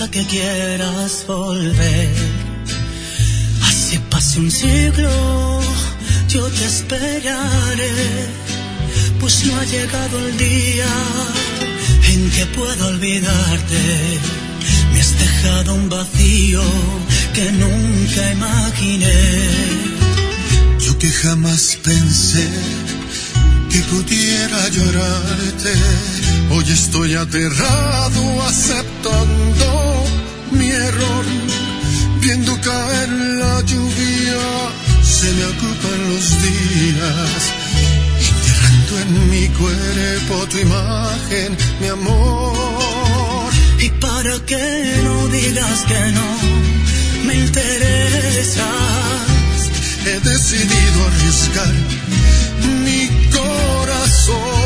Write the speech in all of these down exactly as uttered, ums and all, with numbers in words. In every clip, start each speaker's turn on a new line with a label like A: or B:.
A: hasta que quieras volver. Así pase un siglo, yo te esperaré, pues no ha llegado el día en que puedo olvidarte. Me has dejado un vacío que nunca imaginé.
B: Yo que jamás pensé que pudiera llorarte, hoy estoy aterrado aceptando mi error. Viendo caer la lluvia, se me ocupan los días, enterrando en mi cuerpo tu imagen, mi amor.
A: Y para que no digas que no me interesas,
B: he decidido arriesgar mi corazón.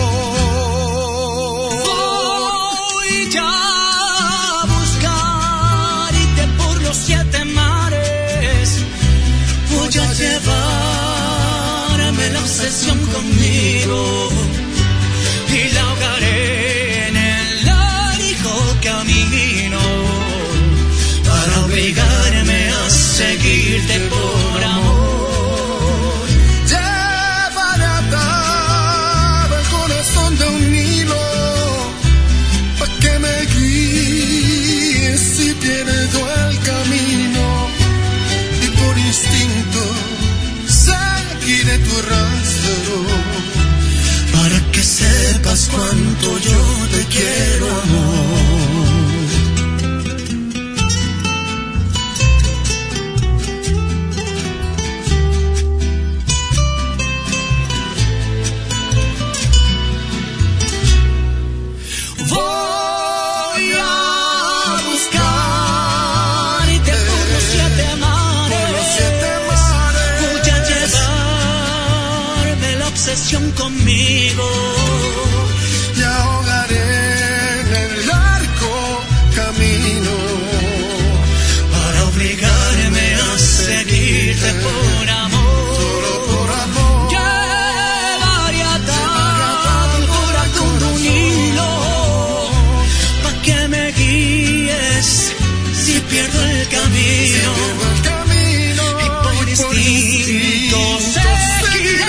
A: Voy ya a buscarte por los siete mares, voy a llevarme la obsesión conmigo y la ahogaré en el largo camino para obligarme a seguirte por amor.
B: Pierdo el camino y por instinto seguiré tu rastro,
A: para que sepas cuánto yo te quiero, amor. Conmigo
B: y ahogaré en el largo camino
A: para obligarme a seguirte por amor.
B: Solo por amor.
A: Llevaré atado el corazón de un hilo para que me guíes si pierdo el camino,
B: si pierdo el camino
A: y por instinto seguiré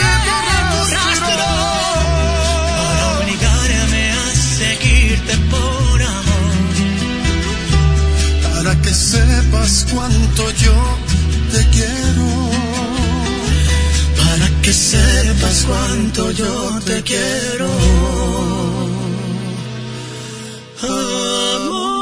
B: que sepas cuánto yo te quiero,
A: para que sepas cuánto yo te quiero, amor.